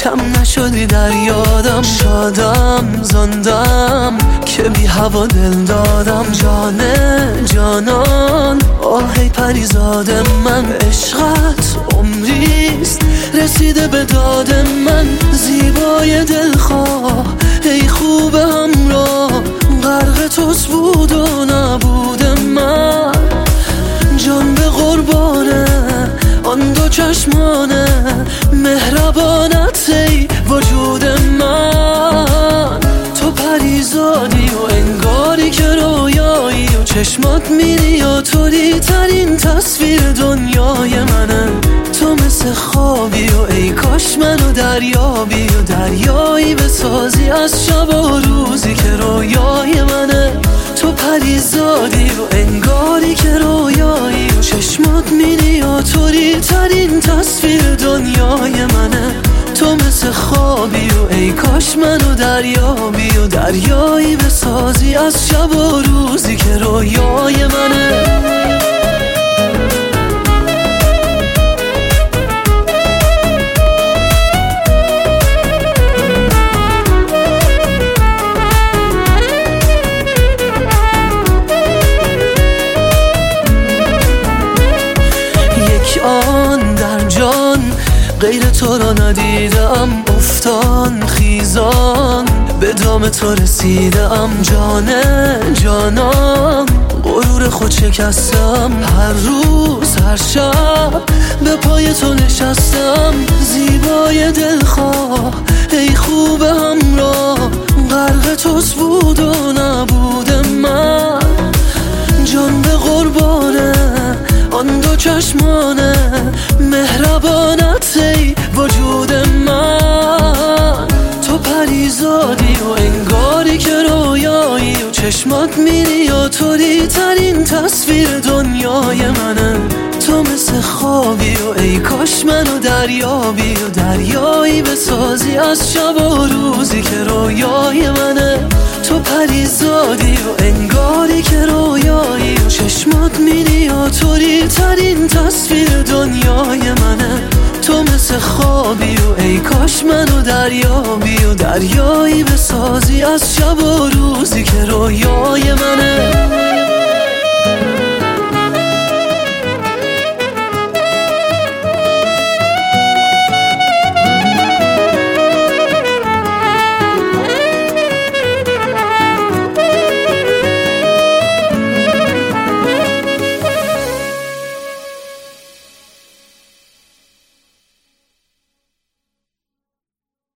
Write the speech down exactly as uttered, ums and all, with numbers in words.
کم نشدی در یادم. شادم زندم که بی هوا دل دادم. جانه جانان آهی پریزاد من، عشقت عمریست رسیده به داد من. زیبای دلخواه ای خوب همراه، غرق توست بود و نبود من. جان به قربانه آن دو چشمانه، مهربانت ای وجود من. تو پریزادی و انگاری که رویایی و چشمات میری و طوری ترین تصویر دنیای منه. تو مثل خوابی و ای کاش منو دریابی و دریایی بسازی از شب و روزی که رویای منه. تو پریزادی و انگاری که رویایی و چشمات میری و طوری ترین تصویر دنیای منه. تو مثل خوابی و ای کاش منو دریابی و دریایی بسازی از شب و روزی که رویای منه. آن در جان غیر تو را ندیدم، افتان خیزان به دام تو رسیدم. جانه جانان غرور خود شکستم، هر روز هر شب به پای تو نشستم. زیبای دلخواه ای خوب همراه، غرق توست بود و نبود من. جان به قربانه آن دو چشمانه، مهربانت ای وجود من. تو پریزادی و انگاری که رویایی و چشمات میری و طوری ترین تصویر دنیای منه. تو مثل خوابی و ای کاش منو دریابی و دریایی بسازی از شب و روزی که رویای منه. تو پریزادی و انگاری که رویایی و چشمات میری و طوری ترین تصویر دنیای منه. تو مثل خوابی و ای کاش منو دریابی و دریایی بسازی از شب و روزی که رویای منه.